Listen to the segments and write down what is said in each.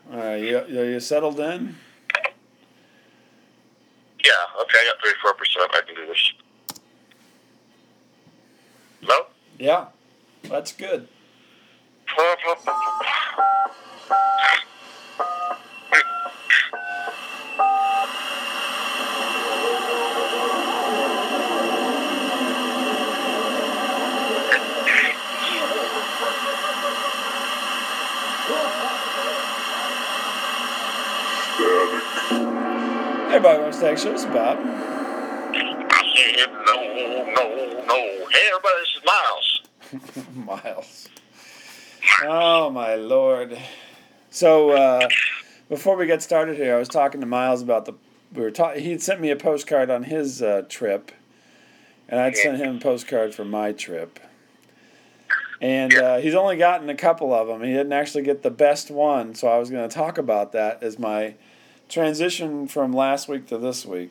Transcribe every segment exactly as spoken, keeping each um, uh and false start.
All right, you, are you settled in? Yeah, okay, I got thirty-four percent. I can do this. Hello? Yeah, that's good. Hey, everybody, what's the show? It's Bob. I said, no, no, no. Hey, everybody, this is Miles. Miles. Oh, my Lord. So, uh, before we get started here, I was talking to Miles about the, we were talking, he had sent me a postcard on his uh, trip, and I'd sent him a postcard for my trip. And uh, he's only gotten a couple of them. He didn't actually get the best one, so I was going to talk about that as my transition from last week to this week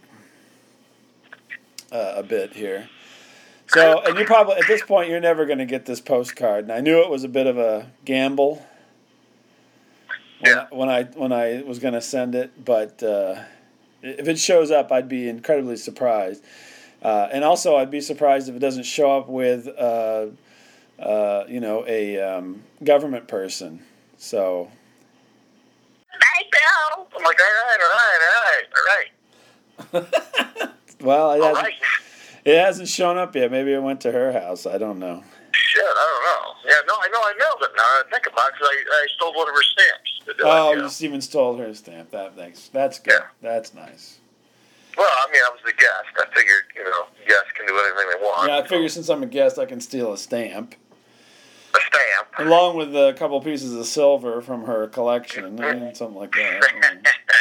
uh, a bit here. So, and you probably, at this point, you're never going to get this postcard. And I knew it was a bit of a gamble when, Yeah. I, when I when I was going to send it, but uh, if it shows up, I'd be incredibly surprised. Uh, and also, I'd be surprised if it doesn't show up with, uh, uh, you know, a um, government person. So. Hey, Bill. I'm like, all right, all right, all right, all right. Well, it all hasn't, right. it hasn't shown up yet. Maybe it went to her house. I don't know. Shit, I don't know. Yeah, no, I know I mailed it now. I think about it because I, I stole one of her stamps. Oh, you you know. even stole her stamp. That thanks. That's good. Yeah. That's nice. Well, I mean, I was the guest. I figured, you know, guests can do anything they want. Yeah, I figure since I'm a guest, I can steal a stamp. A stamp. Along with a couple pieces of silver from her collection, and something like that.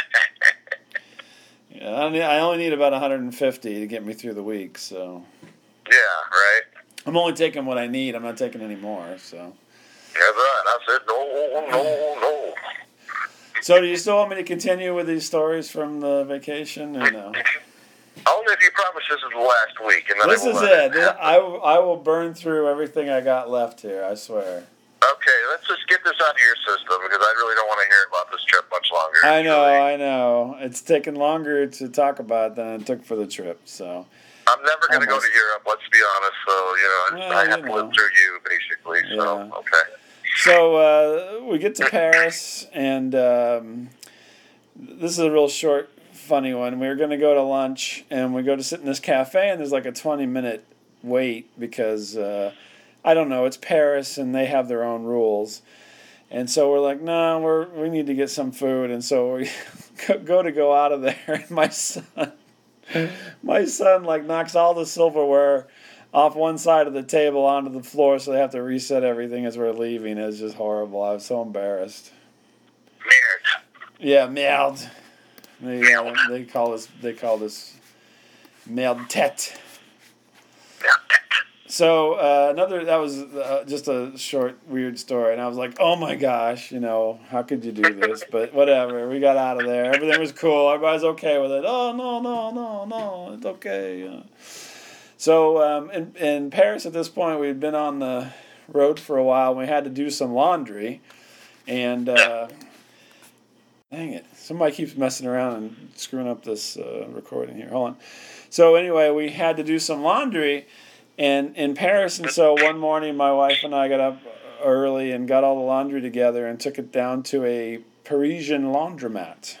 Yeah, I, only, I only need about one hundred fifty to get me through the week, so. Yeah, right. I'm only taking what I need. I'm not taking any more, so. That's right. I said no, no, no. So, do you still want me to continue with these stories from the vacation, or no? Only if you promise this is the last week, and then This I will is let it. it. I, I will burn through everything I got left here, I swear. Okay, let's just get this out of your system, because I really don't want to hear about this trip much longer. I know, really. I know. It's taken longer to talk about than it took for the trip, so. I'm never going to go to Europe, let's be honest, so, you know, Well, I have you to know. live through you, basically, so, Yeah. okay. So, uh, we get to Paris, and um, this is a real short, funny one. We were going to go to lunch, and we go to sit in this cafe, and there's like a twenty-minute wait because, uh, I don't know, it's Paris, and they have their own rules. And so we're like, no, we're we need to get some food, and so we go to go out of there, and my son, my son, like, knocks all the silverware off one side of the table onto the floor, so they have to reset everything as we're leaving. It's just horrible. I was so embarrassed. Merde. Yeah, merde. They uh, they call this they call this merde tête. So uh, another that was uh, just a short weird story, and I was like, oh my gosh, you know, how could you do this? But whatever, we got out of there. Everything was cool. Everybody's okay with it. Oh no no no no, it's okay. Uh, so um, in in Paris at this point, we'd been on the road for a while. And we had to do some laundry, and uh, dang it, somebody keeps messing around and screwing up this uh, recording here. Hold on. So anyway, we had to do some laundry. And in Paris, and so one morning my wife and I got up early and got all the laundry together and took it down to a Parisian laundromat.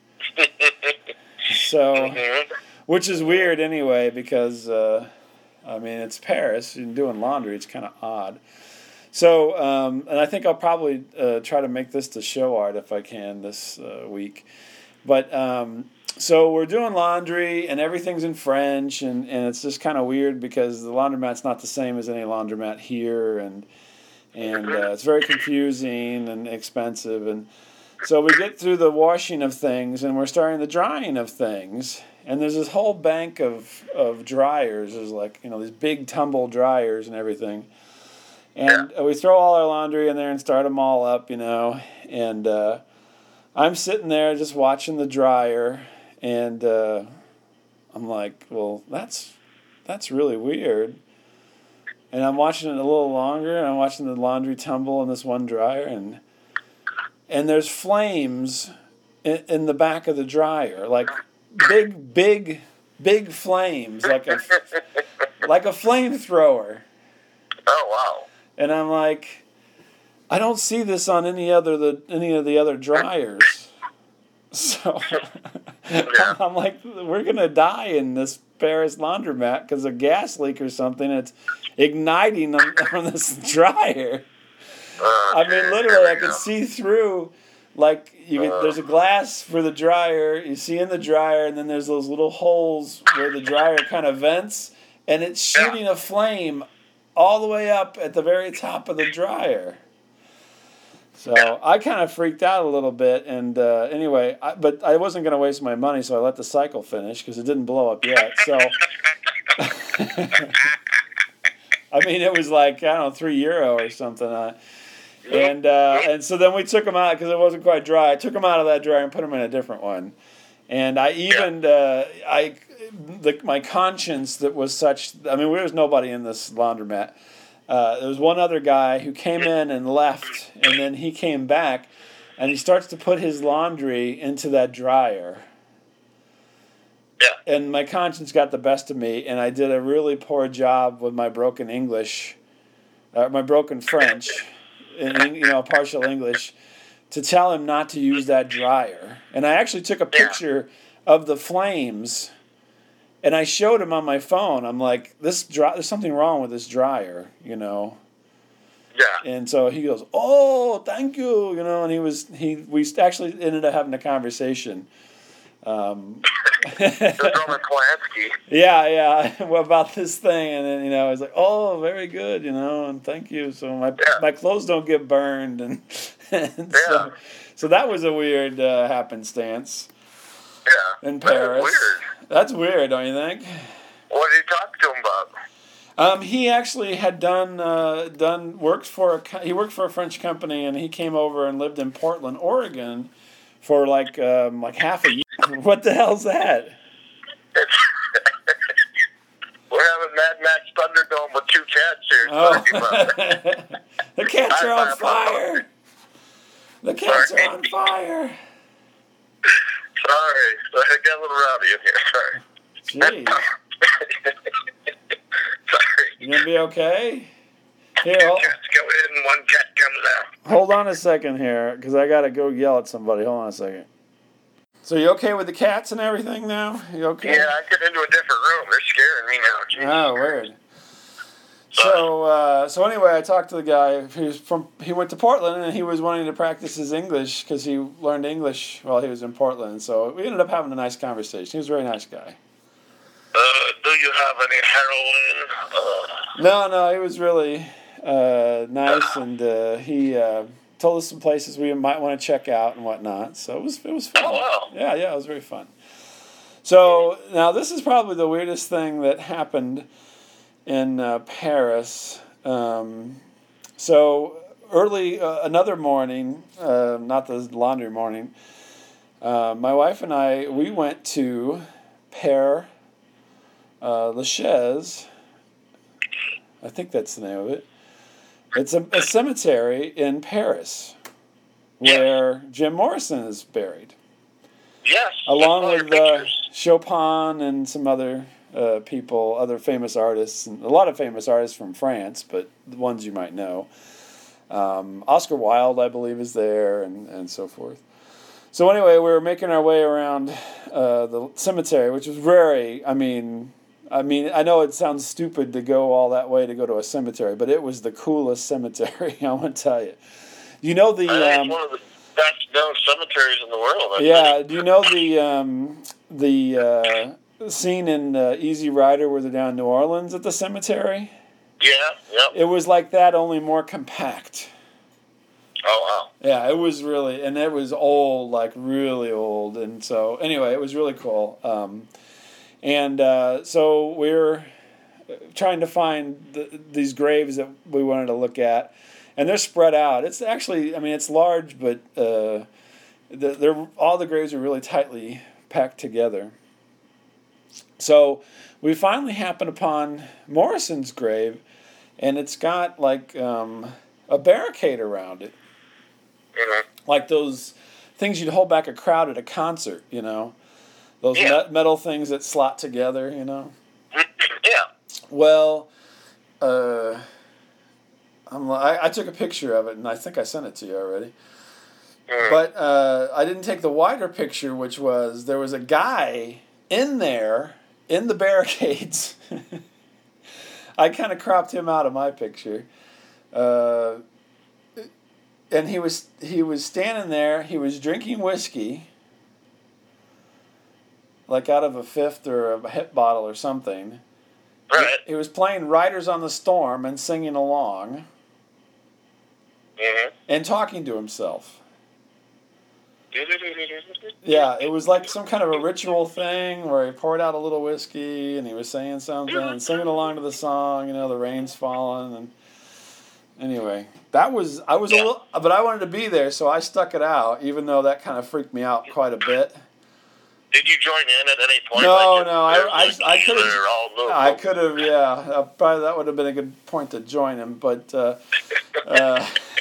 So, which is weird anyway because, uh, I mean, it's Paris and doing laundry, it's kind of odd. So, um, and I think I'll probably uh, try to make this the show art if I can this uh, week. But, um... So we're doing laundry, and everything's in French, and, and it's just kind of weird because the laundromat's not the same as any laundromat here, and and uh, it's very confusing and expensive. And so we get through the washing of things, and we're starting the drying of things. And there's this whole bank of, of dryers. There's like, you know, these big tumble dryers and everything. And we throw all our laundry in there and start them all up, you know. And uh, I'm sitting there just watching the dryer. And uh, I'm like, well, that's that's really weird. And I'm watching it a little longer, and I'm watching the laundry tumble in this one dryer, and and there's flames in, in the back of the dryer, like big, big, big flames, like a like a flamethrower. Oh wow! And I'm like, I don't see this on any other the any of the other dryers. So Yeah. I'm like, we're gonna die in this Paris laundromat because of gas leak or something. It's igniting on, on this dryer. Oh, I mean, geez, literally, here I we could go. see through. Like you, get, Uh. there's a glass for the dryer. You see in the dryer, and then there's those little holes where the dryer kind of vents, and it's shooting a flame all the way up at the very top of the dryer. So Yeah. I kind of freaked out a little bit, and uh, anyway, I, but I wasn't going to waste my money, so I let the cycle finish because it didn't blow up yet. So, I mean, it was like I don't know, three euro or something, uh, and uh, and so then we took them out because it wasn't quite dry. I took them out of that dryer and put them in a different one, and I even uh, I the, my conscience that was such. I mean, there was nobody in this laundromat. Uh, there was one other guy who came in and left, and then he came back, and he starts to put his laundry into that dryer. Yeah. And my conscience got the best of me, and I did a really poor job with my broken English, uh, my broken French, and, you know, partial English, to tell him not to use that dryer. And I actually took a picture of the flames. And I showed him on my phone. I'm like, this dry, there's something wrong with this dryer, you know. Yeah. And so he goes, "Oh, thank you," you know. And he was he we actually ended up having a conversation. Um, The Roman Polanski. yeah, yeah, about this thing, and then you know, I was like, "Oh, very good," you know, and thank you. So my Yeah. my clothes don't get burned, and, and Yeah. so so that was a weird uh, happenstance Yeah. in That is Paris. weird. That's weird, don't you think? What did you talk to him about? Um, he actually had done uh, done worked for a co- he worked for a French company, and he came over and lived in Portland, Oregon, for like um, like half a year. What the hell's that? It's We're having Mad Max Thunderdome with two cats here. Oh, Sorry about that. the cats are on I- I- fire. The cats are Sorry. on fire. Sorry. I got a little rowdy in here. Sorry. Jeez, Sorry. you gonna be okay? Here, Two hold, cats go in, one cat comes out. hold on a second here, because I gotta go yell at somebody. Hold on a second. So you okay with the cats and everything now? You okay? Yeah, I get into a different room. They're scaring me now. Oh, weird. So, uh, so anyway, I talked to the guy. He was from. He went to Portland, and he was wanting to practice his English because he learned English while he was in Portland. So we ended up having a nice conversation. He was a very nice guy. Uh, do you have any heroin? Uh, No, no, he was really uh, nice, and uh, he uh, told us some places we might want to check out and whatnot. So it was it was fun. Oh, wow. Yeah, yeah, it was very fun. So now this is probably the weirdest thing that happened in uh, Paris. Um, so early, uh, another morning, uh, not the laundry morning, uh, my wife and I, we went to Père uh, Lachaise. I think that's the name of it. It's a, a cemetery in Paris where Jim Morrison is buried, yes. along I saw your with uh, pictures. Chopin and some other uh, people, other famous artists, and a lot of famous artists from France, but the ones you might know. Um, Oscar Wilde, I believe, is there, and, and so forth. So anyway, we were making our way around uh, the cemetery, which was very, I mean, I mean, I know it sounds stupid to go all that way to go to a cemetery, but it was the coolest cemetery, I want to tell you. You know the... I think Um, it's one of the best known cemeteries in the world. I yeah, think. do you know the um, the uh, scene in uh, Easy Rider where they're down in New Orleans at the cemetery? Yeah, yep. It was like that, only more compact. Oh, wow. Yeah, it was really, and it was old, like really old, and so anyway, it was really cool. Um, and uh, so we were trying to find the, these graves that we wanted to look at, and they're spread out. It's actually, I mean, it's large, but uh, the, they're all the graves are really tightly packed together. So we finally happened upon Morrison's grave, and it's got like um, a barricade around it. Mm-hmm. Like those things you'd hold back a crowd at a concert, you know, those Yeah. met- metal things that slot together, you know. Yeah. Well, uh, I'm, I, I took a picture of it, and I think I sent it to you already. Mm-hmm. But uh, I didn't take the wider picture, which was there was a guy in there in the barricades. I kind of cropped him out of my picture, uh, and he was he was standing there. He was drinking whiskey, like out of a fifth or a hip bottle or something. Right. He, he was playing "Riders on the Storm" and singing along, Mm-hmm. and talking to himself. Yeah, it was like some kind of a ritual thing where he poured out a little whiskey and he was saying something and singing along to the song. You know, the rain's falling, and anyway, that was I was a little, but I wanted to be there, so I stuck it out, even though that kind of freaked me out quite a bit. Did you join in at any point? No, like no, I, I, I could have, I have. could have, yeah, uh, probably that would have been a good point to join him, but. Uh, uh,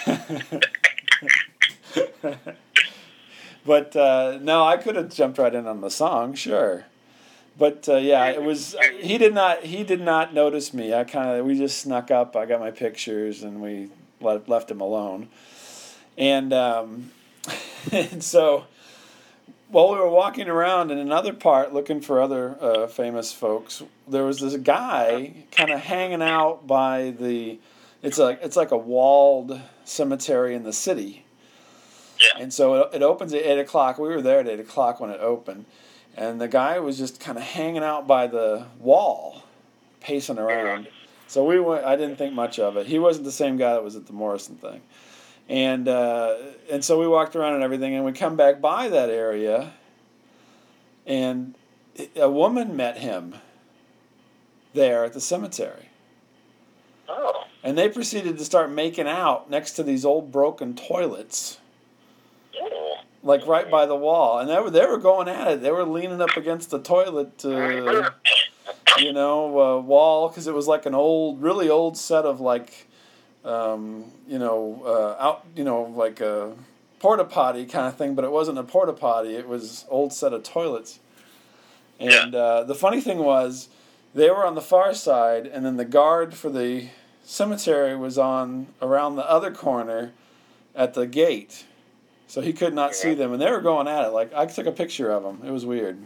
But uh, no, I could have jumped right in on the song, sure. But uh, yeah, it was. He did not. He did not notice me. I kind of. We just snuck up. I got my pictures, and we let, left him alone. And um, and so, while we were walking around in another part looking for other uh, famous folks, there was this guy kind of hanging out by the. It's like it's like a walled cemetery in the city. Yeah. And so it, it opens at eight o'clock. We were there at eight o'clock when it opened. And the guy was just kind of hanging out by the wall, pacing around. So we went. I didn't think much of it. He wasn't the same guy that was at the Morrison thing. And uh, and so we walked around and everything, and we come back by that area, and a woman met him there at the cemetery. Oh. And they proceeded to start making out next to these old broken toilets. Oh. Like right by the wall, and they were they were going at it. They were leaning up against the toilet, uh, you know, uh, wall, because it was like an old, really old set of like, um, you know, uh, out, you know, like a porta potty kind of thing, but it wasn't a porta potty. It was old set of toilets. And Yeah. uh, the funny thing was, they were on the far side, and then the guard for the cemetery was on around the other corner, at the gate. So he could not see them, and they were going at it. Like, I took a picture of them. It was weird.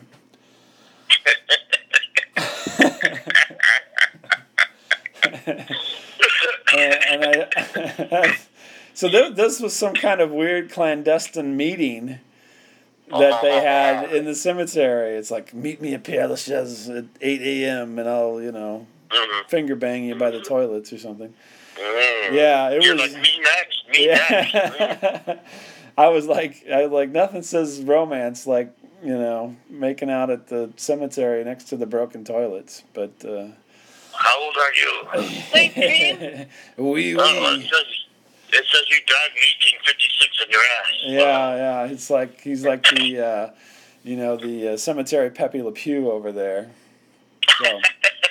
and, and I, so th- this was some kind of weird clandestine meeting that they had in the cemetery. It's like, meet me at Père Lachaise at eight a.m. and I'll, you know, Mm-hmm. finger bang you by the toilets or something. Mm. Yeah, it You're was. like, me next, me next. Yeah. I was like, I was like, nothing says romance like, you know, making out at the cemetery next to the broken toilets. But uh, How old are you? Nineteen. Wee Oh, it wee. says, it says you died in eighteen fifty-six in your ass. Yeah, yeah. It's like he's like the, uh, you know, the uh, cemetery Pepe Le Pew over there. So.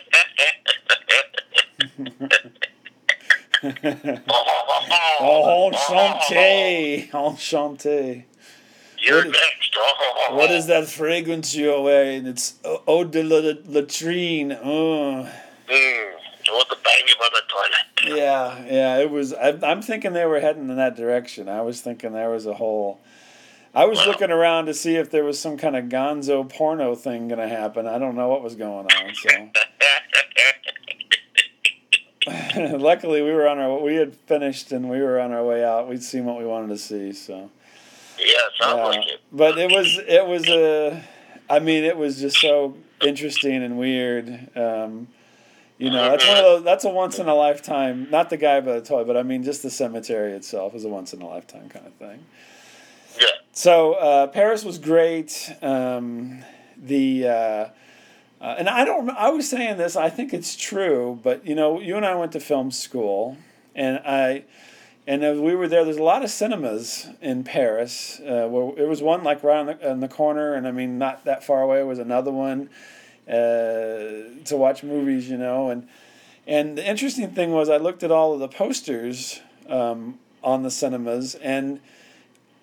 Oh, enchanté, enchanté. You're What is- next. Oh. What is that fragrance you're wearing? It's eau de la latrine. Oh. Mm. I want to bang you by the toilet. Yeah, yeah. It was. I, I'm thinking they were heading in that direction. I was thinking there was a whole. I was looking around to see if there was some kind of gonzo porno thing going to happen. I don't know what was going on. So. Luckily, we were on our. We had finished and we were on our way out. We'd seen what we wanted to see. So. Yeah, sounds Yeah. like it. But it was. It was a. I mean, it was just so interesting and weird. Um, you know, that's one of those. That's a once in a lifetime. Not the guy by the toilet, but I mean, just the cemetery itself is a once in a lifetime kind of thing. Yeah. So uh, Paris was great. Um, the uh, uh, and I don't. I was saying this. I think it's true, but you know, you and I went to film school, and I, and as we were there. There's a lot of cinemas in Paris. Uh, where there was one like right on the, on the corner, and I mean, not that far away was another one uh, to watch movies. You know, and and the interesting thing was I looked at all of the posters um, on the cinemas and.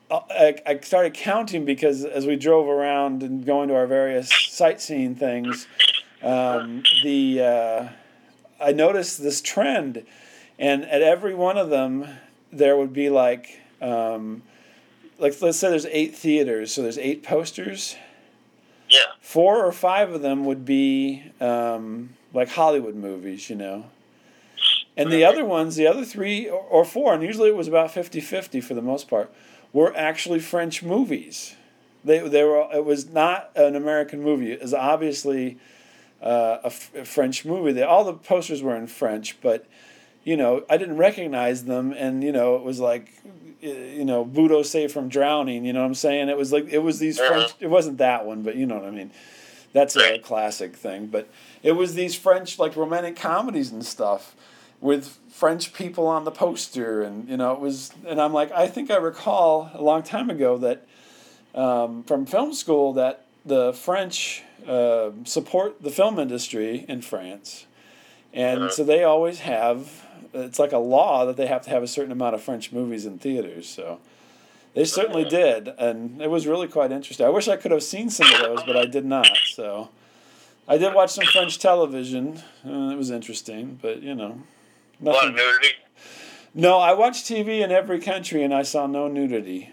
I, I started counting because as we drove around and going to our various sightseeing things, um, the uh, I noticed this trend, and at every one of them, there would be like, um, like let's say there's eight theaters, so there's eight posters. Yeah. Four or five of them would be um, like Hollywood movies, you know. And the other ones, the other three or four, and usually it was about fifty-fifty for the most part, were actually French movies. They they were. It was not an American movie. It was obviously uh, a, f- a French movie. They, all the posters were in French, but you know I didn't recognize them, and you know it was like you know Budo Saved from Drowning. You know what I'm saying? It was like it was these uh-huh. French. It wasn't that one, but you know what I mean. That's a classic thing. But it was these French like romantic comedies and stuff, with French people on the poster, and you know it was, and I'm like, I think I recall a long time ago that um, from film school that the French uh, support the film industry in France, and Uh-huh. so they always have. It's like a law that they have to have a certain amount of French movies in theaters. So they certainly did, and it was really quite interesting. I wish I could have seen some of those, but I did not. So I did watch some French television, and it was interesting, but you know. A lot of nudity. No, I watched T V in every country, and I saw no nudity.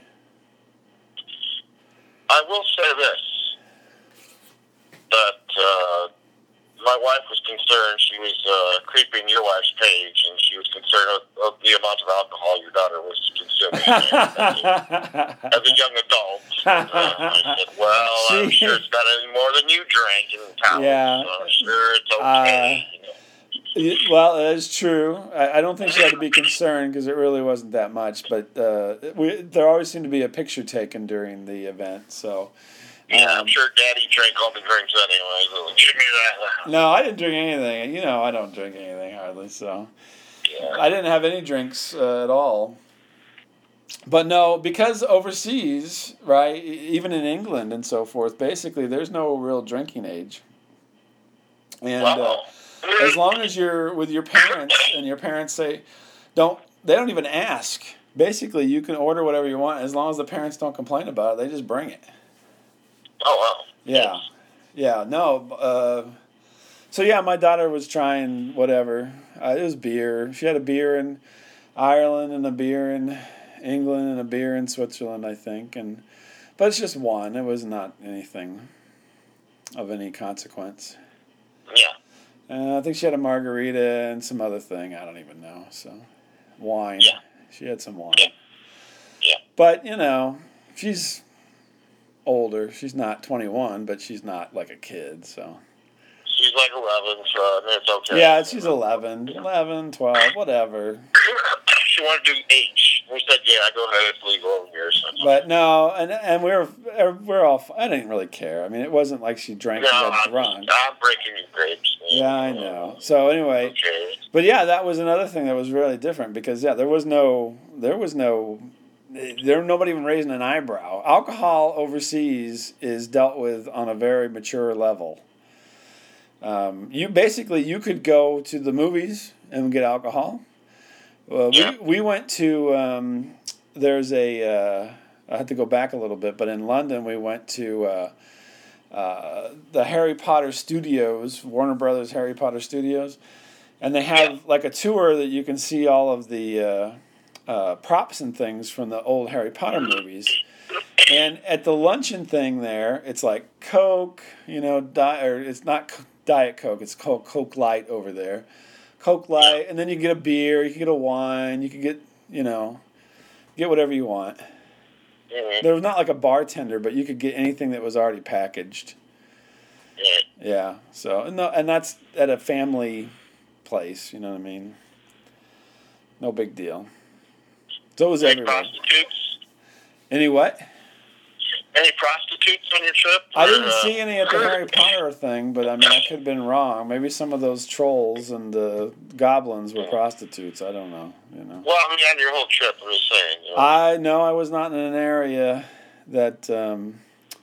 I will say this, that uh, my wife was concerned. She was uh, creeping your wife's page, and she was concerned of, of the amount of alcohol your daughter was consuming as a young adult. Uh, I said, well, She- I'm sure it's not any more than you drank in town, Yeah. so I'm sure it's okay. Uh, you know. Well, that is true. I, I don't think she had to be concerned because it really wasn't that much. But uh, we, there always seemed to be a picture taken during the event. So Yeah, um, I'm sure Daddy drank all the drinks anyway, so give me that. no, I didn't drink anything. You know, I don't drink anything hardly. So Yeah. I didn't have any drinks uh, at all. But no, because overseas, right, e- even in England and so forth, basically there's no real drinking age. And uh, Wow. as long as you're with your parents and your parents say, don't, they don't even ask. Basically, you can order whatever you want as long as the parents don't complain about it. They just bring it. Oh, wow. Yeah. Yeah, no. Uh, so, yeah, my daughter was trying whatever. Uh, it was beer. She had a beer in Ireland and a beer in England and a beer in Switzerland, I think. And but it's just one. It was not anything of any consequence. Yeah. Uh, I think she had a margarita and some other thing. I don't even know. So, wine. Yeah. She had some wine. Yeah. Yeah. But, you know, she's older. She's not twenty-one, but she's not like a kid, so. She's like eleven, so I mean, it's okay. Yeah, she's eleven, eleven, twelve, whatever. She wanted to do H. We said, yeah, go ahead, it's legal over here. So. But no, and and we're we're all. I didn't really care. I mean, it wasn't like she drank No, and got I'm, drunk. I'm breaking your grapes. Man. Yeah, I know. So anyway, Okay. but yeah, that was another thing that was really different because yeah, there was no, there was no, there nobody even raising an eyebrow. Alcohol overseas is dealt with on a very mature level. Um, you basically you could go to the movies and get alcohol. Well, Yeah. we we went to um, there's a uh, I had to go back a little bit, but in London we went to uh, uh, the Harry Potter Studios, Warner Brothers Harry Potter Studios, and they have Yeah. like a tour that you can see all of the uh, uh, props and things from the old Harry Potter movies. And at the luncheon thing there, it's like Coke, you know, di- or it's not C- Diet Coke, it's called Coke Light over there. Coke Light, and then you get a beer, you can get a wine, you can get, you know, get whatever you want. Mm-hmm. There was not like a bartender, but you could get anything that was already packaged. Yeah. Yeah, so, and, no, and that's at a family place, you know what I mean? No big deal. So it was Any everywhere. prostitutes? Any what? Any prostitutes on your trip? I didn't Or, uh, see any at the Harry Potter thing, but I mean, I could have been wrong. Maybe some of those trolls and the goblins were prostitutes. I don't know. You know. Well, I mean, on your whole trip, I'm just saying. You know. I know I was not in an area that um,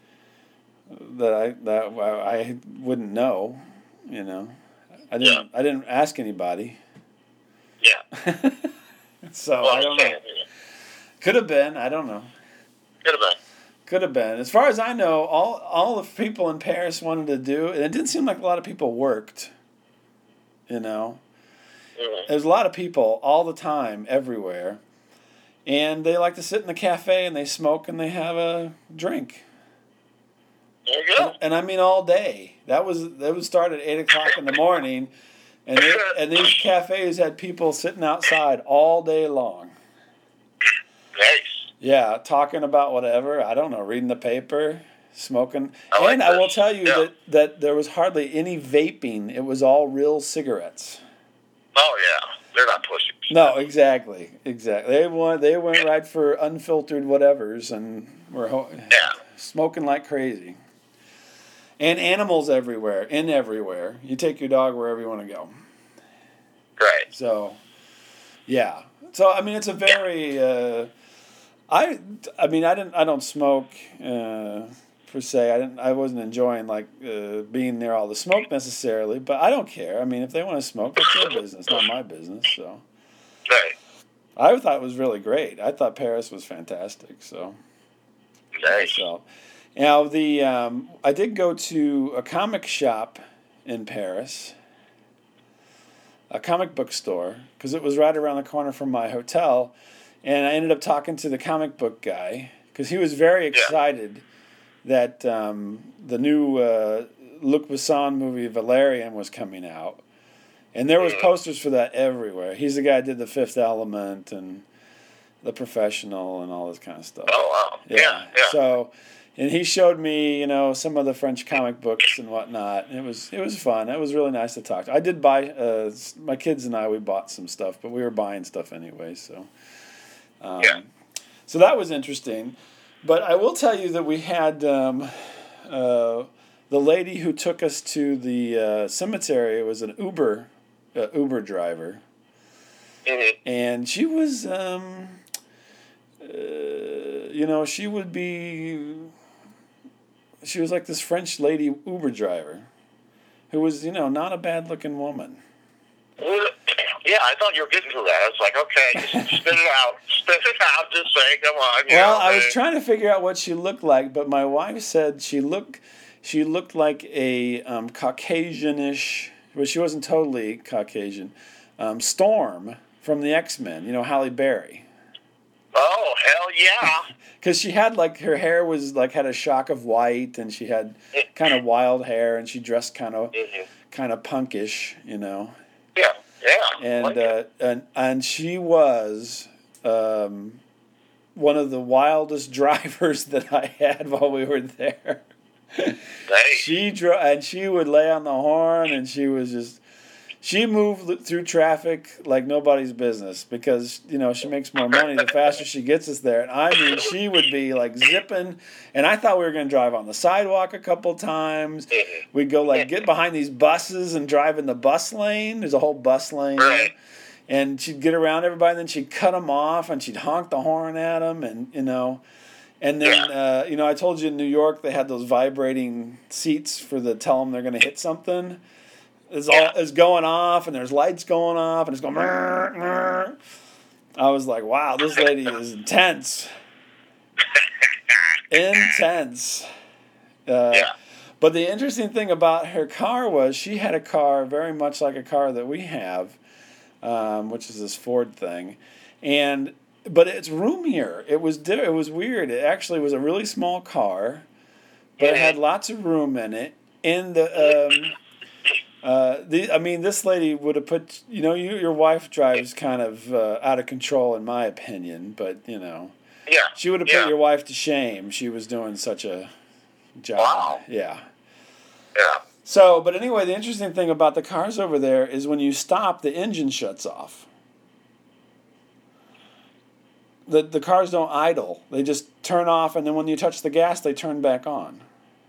that I that I wouldn't know. You know, I didn't. I didn't ask anybody. Yeah. So Well, I I'm don't know. saying, you know. Could have been. I don't know. Could have been. Could have been. As far as I know, all all the people in Paris wanted to do, and it didn't seem like a lot of people worked. You know, Mm-hmm. there's a lot of people all the time, everywhere, and they like to sit in the cafe and they smoke and they have a drink. There you go. And, and I mean all day. That was that would start at eight o'clock in the morning, and they, and these cafes had people sitting outside all day long. Nice. Yeah, talking about whatever, I don't know, reading the paper, smoking. I like And I will this. tell you Yeah. that, that there was hardly any vaping. It was all real cigarettes. Oh, yeah. They're not pushing. No, exactly. Exactly. They went, they went right for unfiltered whatevers and were ho- Yeah. smoking like crazy. And animals everywhere, in everywhere. You take your dog wherever you want to go. Right. So, yeah. So, I mean, it's a very... Uh, I, I mean, I didn't. I don't smoke uh, per se. I didn't. I wasn't enjoying like uh, being near all the smoke necessarily. But I don't care. I mean, if they want to smoke, that's their business, not my business. So, Right. I thought it was really great. I thought Paris was fantastic. So, Nice. so now the um, I did go to a comic shop in Paris, a comic book store, because it was right around the corner from my hotel. And I ended up talking to the comic book guy because he was very excited yeah. that um, the new uh, Luc Besson movie Valerian was coming out, and there was mm-hmm. posters for that everywhere. He's the guy who did The Fifth Element and The Professional and all this kind of stuff. Oh wow! Yeah, yeah. yeah. So, and he showed me, you know, some of the French comic books and whatnot. And it was it was fun. It was really nice to talk to. I did buy uh, my kids and I. We bought some stuff, but we were buying stuff anyway. So. Um, yeah. So that was interesting. But I will tell you that we had um, uh, the lady who took us to the uh, cemetery was an Uber uh, Uber driver. Mm-hmm. And she was, um, uh, you know, she would be, she was like this French lady Uber driver who was, you know, not a bad looking woman. Yeah, I thought you were getting to that. I was like, okay, just spit it out. Spit it out. Just say, come on. You Well, know, I was man. trying to figure out what she looked like, but my wife said she looked she looked like a um, Caucasianish, but she wasn't totally Caucasian. Um, Storm from the X-Men, you know, Halle Berry. Oh, hell yeah. Because she had like her hair was like had a shock of white, and she had kind of wild hair, and she dressed kind of mm-hmm. kind of punkish, you know. Yeah, yeah. And like uh, and and she was um, one of the wildest drivers that I had while we were there. Nice. She drove, and she would lay on the horn, and she was just. She moved through traffic like nobody's business because, you know, she makes more money the faster she gets us there. And I mean, she would be like zipping. And I thought we were going to drive on the sidewalk a couple times. We'd go like get behind these buses and drive in the bus lane. There's a whole bus lane. Right. And she'd get around everybody, and then she'd cut them off, and she'd honk the horn at them. And, you know, and then, uh, you know, I told you in New York they had those vibrating seats for the tell them they're going to hit something. It's all Yeah. it's going off, and there's lights going off, and it's going. Murr, murr. I was like, "Wow, this lady is intense, intense." Uh, Yeah. But the interesting thing about her car was she had a car very much like a car that we have, um, which is this Ford thing, and but it's roomier. It was di- it was weird. It actually was a really small car, but it had lots of room in it. And the um, Uh, the, I mean, this lady would have put, you know, you, your wife drives kind of uh, out of control, in my opinion, but, you know, Yeah. she would have yeah. put your wife to shame. She was doing such a job. Wow. Yeah. Yeah. So, but anyway, the interesting thing about the cars over there is when you stop, the engine shuts off. The, the cars don't idle. They just turn off, and then when you touch the gas, they turn back on.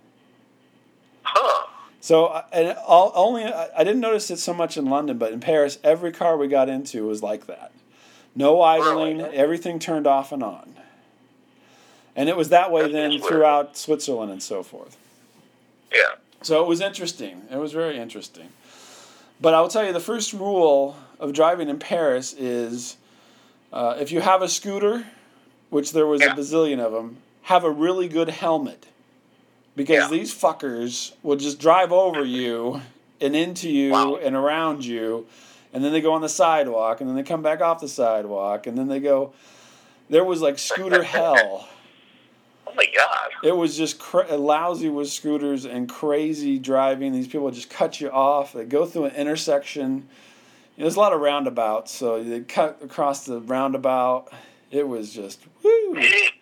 Huh. So, and all, only I didn't notice it so much in London, but in Paris, every car we got into was like that. No idling, Really? everything turned off and on. And it was that way That then is weird. throughout Switzerland and so forth. Yeah. So it was interesting. It was very interesting. But I will tell you, the first rule of driving in Paris is uh, if you have a scooter, which there was Yeah. a bazillion of them, have a really good helmet. Because Yeah. these fuckers will just drive over you and into you Wow. and around you. And then they go on the sidewalk. And then they come back off the sidewalk. And then they go... There was like scooter hell. Oh my God. It was just cra- lousy with scooters and crazy driving. These people just cut you off. They go through an intersection. You know, there's a lot of roundabouts. So they cut across the roundabout. It was just... Woo!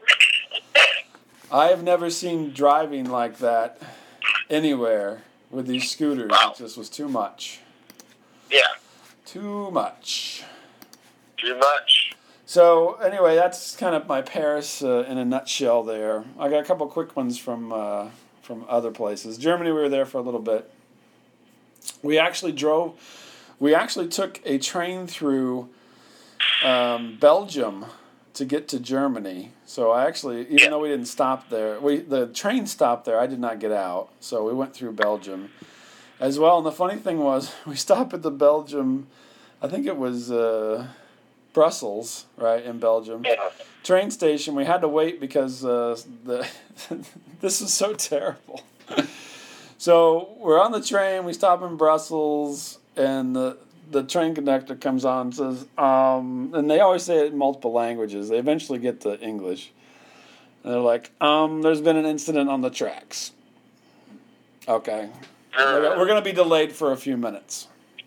I have never seen driving like that anywhere with these scooters. Wow. It just was too much. Yeah. Too much. Too much. So anyway, that's kind of my Paris uh, in a nutshell there. I got a couple quick ones from uh, from other places. Germany, we were there for a little bit. We actually drove, we actually took a train through um, Belgium to get to Germany. So I actually, even Yeah. though we didn't stop there, we the train stopped there. I did not get out, so we went through Belgium as well. And the funny thing was, we stopped at the Belgium. I think it was uh, Brussels, right in Belgium. Yeah. Train station. We had to wait because uh, the this is so terrible. So we're on the train. We stop in Brussels, and the the train conductor comes on and says, um, and they always say it in multiple languages. They eventually get to English. And they're like, um, there's been an incident on the tracks. Okay. We're going to be delayed for a few minutes.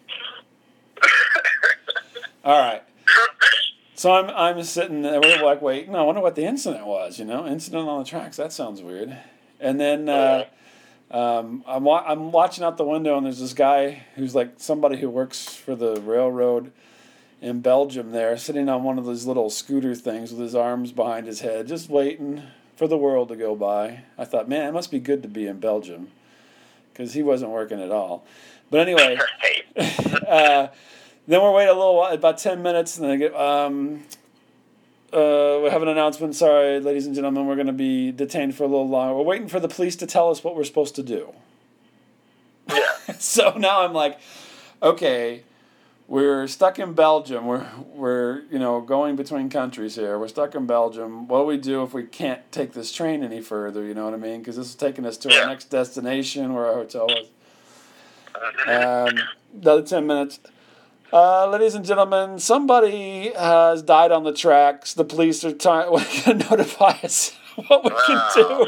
All right. So I'm I'm sitting there, we're like, wait, no, I wonder what the incident was, you know? Incident on the tracks, that sounds weird. And then uh, um, I'm, wa- I'm watching out the window, and there's this guy who's like somebody who works for the railroad in Belgium there, sitting on one of those little scooter things with his arms behind his head, just waiting for the world to go by. I thought, man, it must be good to be in Belgium, because he wasn't working at all. But anyway... uh, Then we're waiting a little while, about ten minutes, and then I get, um, uh, we have an announcement. Sorry, ladies and gentlemen, we're going to be detained for a little longer. We're waiting for the police to tell us what we're supposed to do. Yeah. So now I'm like, okay, we're stuck in Belgium. We're, we're, you know, going between countries here. We're stuck in Belgium. What do we do if we can't take this train any further, you know what I mean? Because this is taking us to Yeah. our next destination where our hotel was. Um, another ten minutes. Uh, ladies and gentlemen, somebody has died on the tracks. The police are trying to notify us what we can do.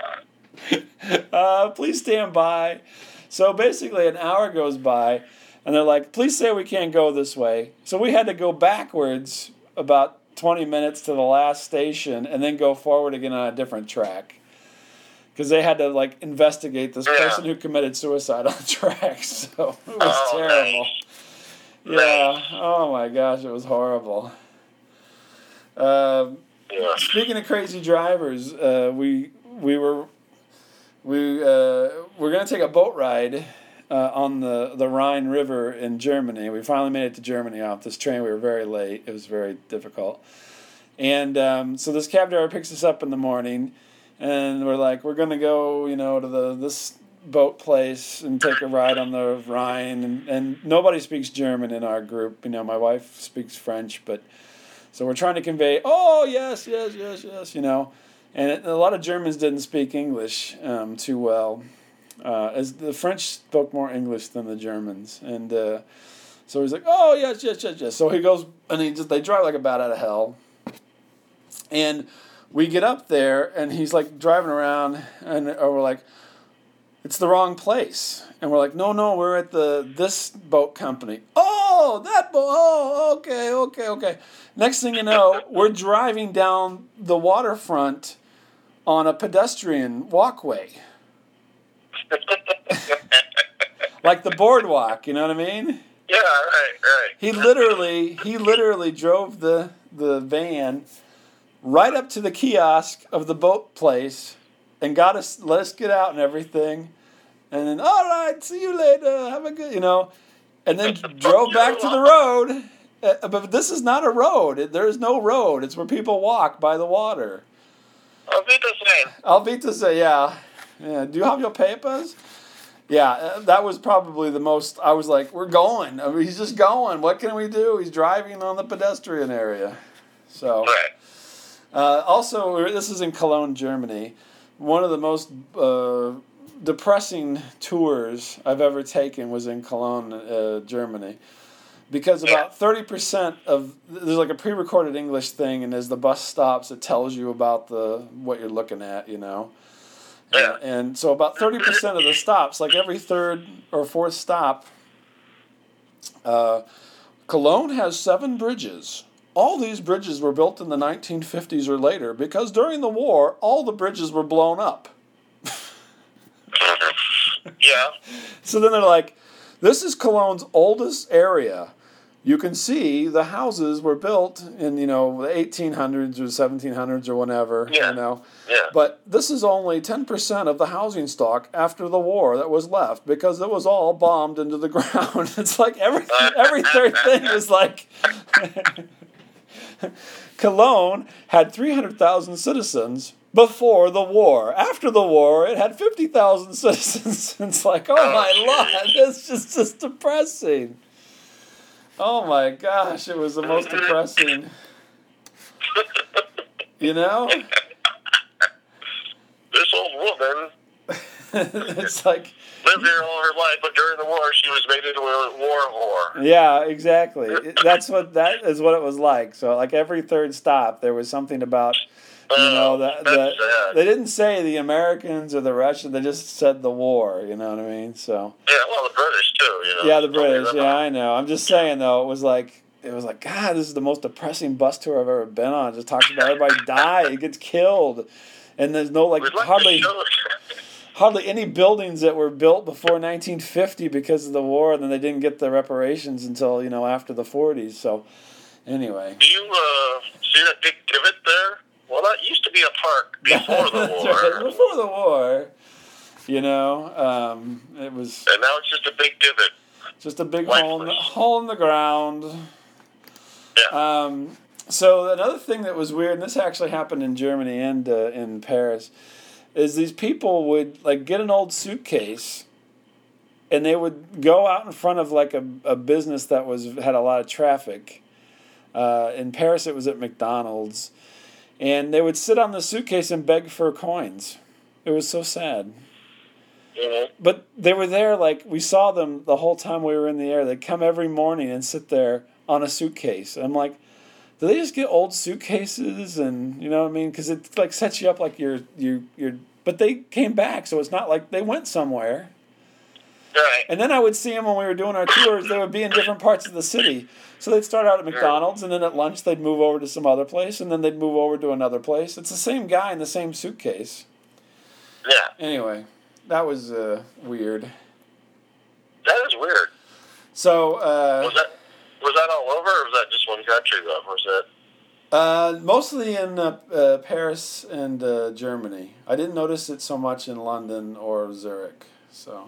Uh, please stand by. So basically, an hour goes by, and they're like, please say we can't go this way. So we had to go backwards about twenty minutes to the last station and then go forward again on a different track. Because they had to, like, investigate this Yeah. person who committed suicide on the tracks. So it was Oh, terrible. nice. Yeah. Oh my gosh, it was horrible. Um, Yeah. speaking of crazy drivers, uh, we we were we uh, we're gonna take a boat ride uh, on the the Rhine River in Germany. We finally made it to Germany off this train. We were very late. It was very difficult. And um, so this cab driver picks us up in the morning, and we're like, we're gonna go, you know, to the this. boat place and take a ride on the Rhine, and, and nobody speaks German in our group. You know, my wife speaks French, but so we're trying to convey, oh yes, yes, yes, yes, you know, and it, a lot of Germans didn't speak English um, too well. Uh, as the French spoke more English than the Germans, and uh, so he's like, oh yes, yes, yes, yes. So he goes, and he just they drive like a bat out of hell, and we get up there, and he's like driving around, and or we're like, it's the wrong place. And we're like, no, no, we're at the this boat company. Oh, that boat. Oh, okay, okay, okay. Next thing you know, we're driving down the waterfront on a pedestrian walkway. Like the boardwalk, you know what I mean? Yeah, right, right. He literally, he literally drove the, the van right up to the kiosk of the boat place and got us, let us get out and everything. And then, all right, see you later. Have a good, you know. And then drove back to the road. Uh, but this is not a road. There is no road. It's where people walk by the water. Auf Wiedersehen. Auf Wiedersehen, yeah. Yeah. Do you have your papers? Yeah, uh, that was probably the most, I was like, we're going. I mean, he's just going. What can we do? He's driving on the pedestrian area. So. Right. Uh, also, we're- this is in Cologne, Germany. One of the most uh, depressing tours I've ever taken was in Cologne, uh, Germany. Because about thirty percent of, there's like a pre-recorded English thing, and as the bus stops, it tells you about the what you're looking at, you know. Yeah. And, and so about thirty percent of the stops, like every third or fourth stop, uh, Cologne has seven bridges. All these bridges were built in the nineteen fifties or later because during the war, all the bridges were blown up. Yeah. So then they're like, this is Cologne's oldest area. You can see the houses were built in, you know, the eighteen hundreds or seventeen hundreds or whatever, Yeah. you know. Yeah. But this is only ten percent of the housing stock after the war that was left because it was all bombed into the ground. It's like every, every third thing was like... Cologne had three hundred thousand citizens before the war. After the war, it had fifty thousand citizens. It's like, oh, Oh, my geez. Lord, it's just, just depressing. Oh my gosh, it was the most depressing. You know? This old woman It's like, lived here all her life, but during the war, she was made into a war whore. yeah, exactly. It- That's what, that is what it was like. So like every third stop, there was something about, you know, Oh, that that's the, sad. they didn't say the Americans or the Russians, they just said the war, you know what I mean? So, Yeah, well, the British too. You know. yeah, the Don't leave British, them yeah, out. I know. I'm just saying though, it was like, it was like, God, this is the most depressing bus tour I've ever been on. It just talks about everybody die, gets killed. And there's no like We'd like hardly to show hardly any buildings that were built before nineteen fifty because of the war, and then they didn't get the reparations until, you know, after the forties. So, anyway. Do you uh, see that big divot there? Well, that used to be a park before the That's war, right. Before the war, you know, um, it was and now it's just a big divot. just a big Lifeless. hole in, the, hole in the ground. Yeah. Um, so another thing that was weird, and this actually happened in Germany and uh, in Paris, is these people would like get an old suitcase, and they would go out in front of like a, a business that was had a lot of traffic. Uh, in Paris, it was at McDonald's, and they would sit on the suitcase and beg for coins. It was so sad. Mm-hmm. But they were there, like, we saw them the whole time we were in the air. They'd come every morning and sit there on a suitcase. And I'm like, do they just get old suitcases? And, you know what I mean? Because it, like, sets you up like you're, you're, you're, but they came back, so it's not like they went somewhere. Right. And then I would see them when we were doing our tours. They would be in different parts of the city. So they'd start out at McDonald's, and then at lunch they'd move over to some other place, and then they'd move over to another place. It's the same guy in the same suitcase. Yeah. Anyway, that was uh, weird. That is weird. So, uh... Was that was that all over, or was that just one country though? Was it? Uh, mostly in uh, uh, Paris and uh, Germany. I didn't notice it so much in London or Zurich. So,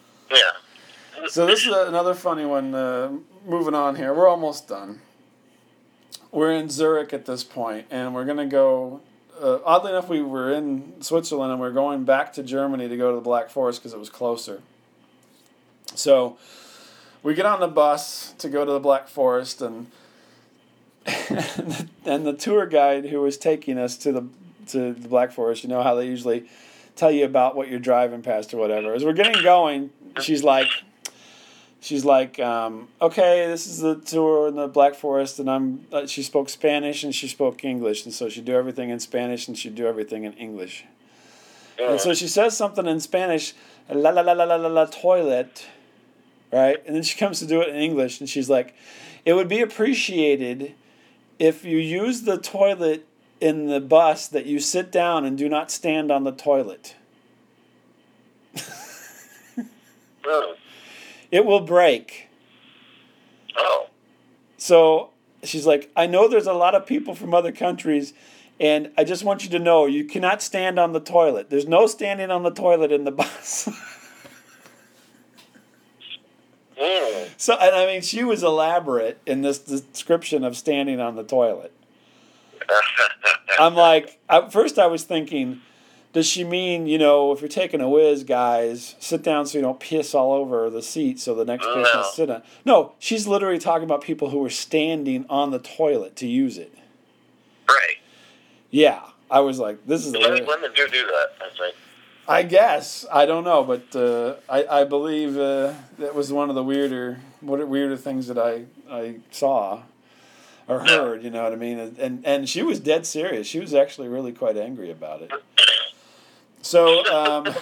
Yeah. so this is another funny one. Uh, moving on here, we're almost done. We're in Zurich at this point, and we're gonna go. Uh, oddly enough, we were in Switzerland, and we're going back to Germany to go to the Black Forest because it was closer. So, we get on the bus to go to the Black Forest, and. And the tour guide who was taking us to the to the Black Forest, you know how they usually tell you about what you're driving past or whatever. As we're getting going, she's like, she's like, um, okay, this is the tour in the Black Forest, and I'm. Uh, she spoke Spanish and she spoke English, and so she'd do everything in Spanish and she'd do everything in English. And so she says something in Spanish, la la la la la la la toilet, right? And then she comes to do it in English, and she's like, it would be appreciated if you use the toilet in the bus that you sit down and do not stand on the toilet. Oh. It will break. Oh. So she's like, I know there's a lot of people from other countries, and I just want you to know you cannot stand on the toilet. There's no standing on the toilet in the bus. Mm. So, and I mean, she was elaborate in this description of standing on the toilet. I'm like, at first I was thinking, does she mean, you know, if you're taking a whiz, guys, sit down so you don't piss all over the seat so the next person No. can sit on. No, she's literally talking about people who were standing on the toilet to use it. Right. Yeah, I was like, this is the Women, weird. women do do that, I think. I guess I don't know, but uh, I I believe uh, that was one of the weirder what weirder things that I I saw or heard. Yeah. You know what I mean? And, and and she was dead serious. She was actually really quite angry about it. So um,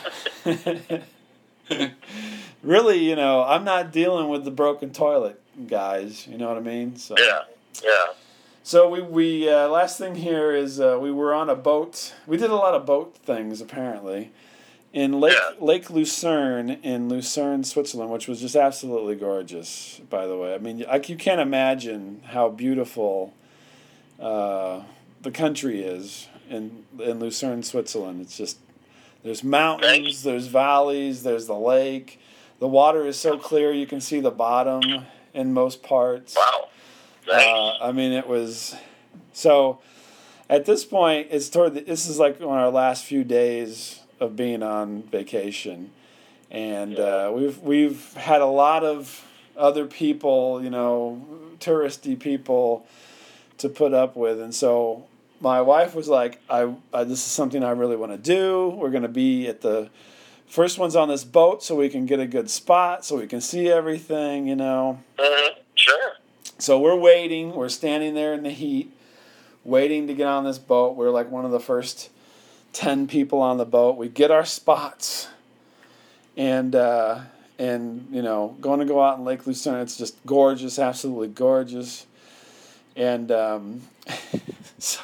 really, you know, I'm not dealing with the broken toilet guys. You know what I mean? So Yeah, yeah. So we we uh, last thing here is uh, we were on a boat. We did a lot of boat things apparently. In Lake Yeah. Lake Lucerne in Lucerne, Switzerland, which was just absolutely gorgeous, by the way. I mean, I, you can't imagine how beautiful uh, the country is in in Lucerne, Switzerland. It's just there's mountains, there's valleys, there's the lake. The water is so clear you can see the bottom in most parts. Wow. Nice. Uh, I mean, it was so. At this point, it's toward the, this is like on our last few days of being on vacation, and uh, we've we've had a lot of other people, you know, touristy people, to put up with, and so my wife was like, "I, I this is something I really want to do. We're going to be at the first ones on this boat, so we can get a good spot, so we can see everything, you know." Mm-hmm. Sure. So we're waiting. We're standing there in the heat, waiting to get on this boat. We're like one of the first ten people on the boat. We get our spots, and uh, and you know, going to go out in Lake Lucerne. It's just gorgeous, absolutely gorgeous. And um, so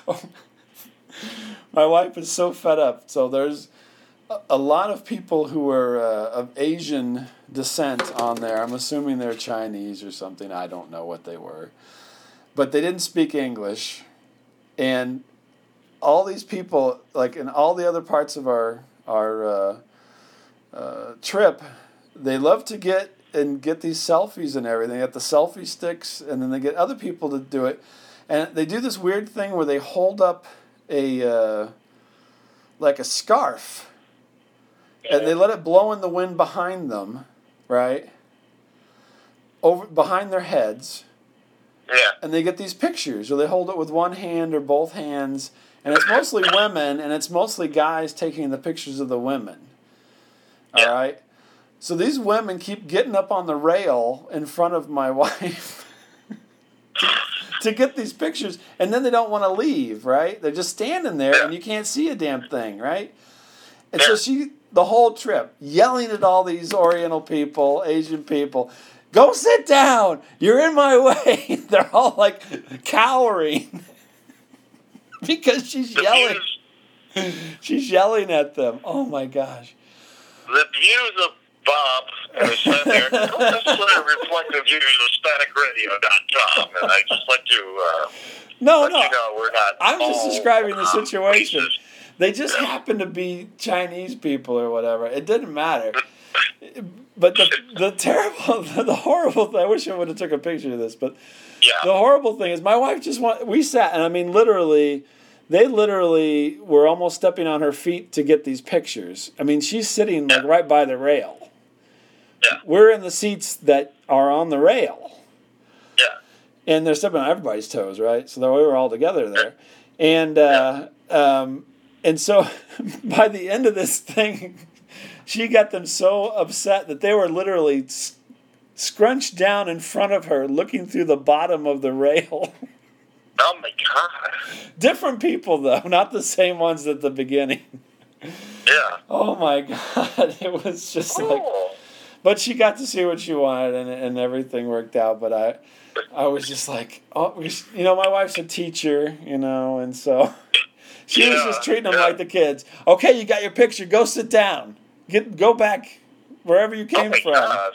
my wife is so fed up. So there's a, a lot of people who are uh, of Asian descent on there. I'm assuming they're Chinese or something. I don't know what they were, but they didn't speak English, and all these people, like in all the other parts of our our uh, uh, trip, they love to get and get these selfies and everything. They get the selfie sticks, and then they get other people to do it, and they do this weird thing where they hold up a uh, like a scarf, and they let it blow in the wind behind them, right? Over behind their heads. Yeah. And they get these pictures, or they hold it with one hand or both hands. And it's mostly women, and it's mostly guys taking the pictures of the women. All Yeah. right? So these women keep getting up on the rail in front of my wife to, to get these pictures, and then they don't want to leave, right? They're just standing there, Yeah. and you can't see a damn thing, right? And Yeah. so she, the whole trip, yelling at all these Oriental people, Asian people, "Go sit down! You're in my way!" They're all like cowering. Because she's The yelling. views, She's yelling at them. Oh my gosh. the views of Bob and his son there don't necessarily reflect the views of static radio dot com. And I just like to uh, No, let no. you know we're not I'm just all, describing the uh, situation. racist. They just happen to be Chinese people or whatever. It didn't matter. But the the terrible, the horrible thing, I wish I would have took a picture of this, but Yeah. the horrible thing is my wife just want, we sat, and I mean literally, they literally were almost stepping on her feet to get these pictures. I mean, she's sitting like Yeah. right by the rail. Yeah. We're in the seats that are on the rail. Yeah. And they're stepping on everybody's toes, right? So we were all together there. And uh, um, and so by the end of this thing, she got them so upset that they were literally s- scrunched down in front of her, looking through the bottom of the rail. Oh my God. Different people, though, not the same ones at the beginning. Yeah. Oh my God, it was just like. Cool. But she got to see what she wanted, and and everything worked out. But I, I was just like, oh, you know, my wife's a teacher, you know, and so she was Yeah, just treating them yeah. like the kids. Okay, you got your picture. Go sit down. Get go back wherever you Oh came my from. God.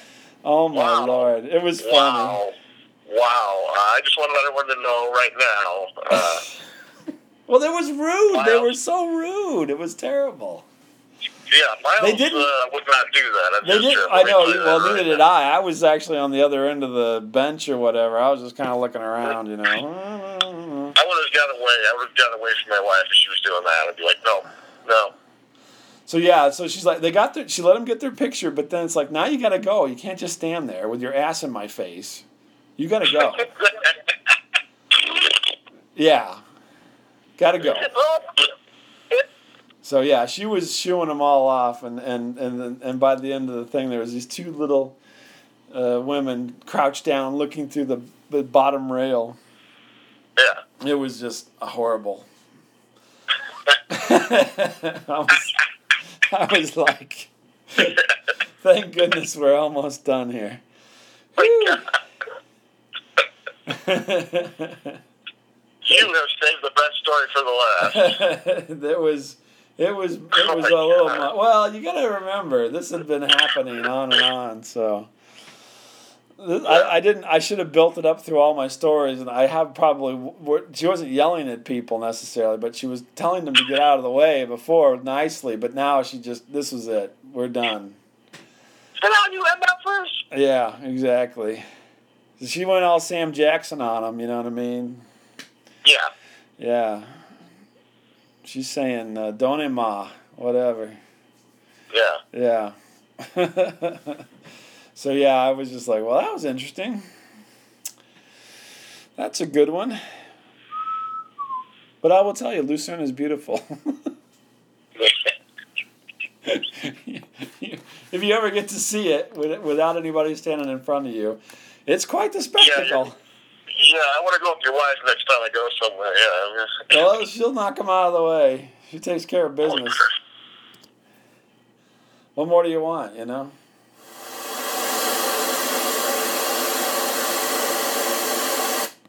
Oh my Wow. Lord, it was funny. Wow. Wow. Uh, I just want to let everyone to know right now. Uh, Well, it was rude. They Miles. were so rude. It was terrible. yeah, Miles They didn't- uh, would not do that. I'm They just did. sure. I Let me know. tell you Well, that neither right did now. I. I was actually on the other end of the bench or whatever. I was just kind of looking around, you know. I would have got away. I would have got away from my wife if she was doing that. I'd be like, no, no. So yeah, so she's like, they got their, she let them get their picture, but then it's like, now you got to go. You can't just stand there with your ass in my face. You got to go. Yeah, Gotta go. So yeah, she was shooing them all off, and and and and by the end of the thing, there was these two little uh, women crouched down, looking through the, the bottom rail. Yeah. It was just horrible. I was, I was like, thank goodness we're almost done here. You have saved the best story for the last. There was, it was, it Oh was my a little. God. Mu- well, you got to remember, this had been happening on and on. So, This- I, I didn't. I should have built it up through all my stories, and I have probably. w- She wasn't yelling at people necessarily, but she was telling them to get out of the way before nicely. But now she just. This was it. We're done. Sit down, you M Fers. Yeah, exactly. She went all Sam Jackson on him. You know what I mean? Yeah. Yeah. She's saying, uh, "Don't ma," whatever. Yeah. Yeah. So yeah, I was just like, well, that was interesting. That's a good one. But I will tell you, Lucerne is beautiful. If you ever get to see it with- without anybody standing in front of you, it's quite the spectacle. Yeah, I want to go with your wife next time I go somewhere. Yeah. Well, she'll knock him out of the way. She takes care of business. What more do you want, you know?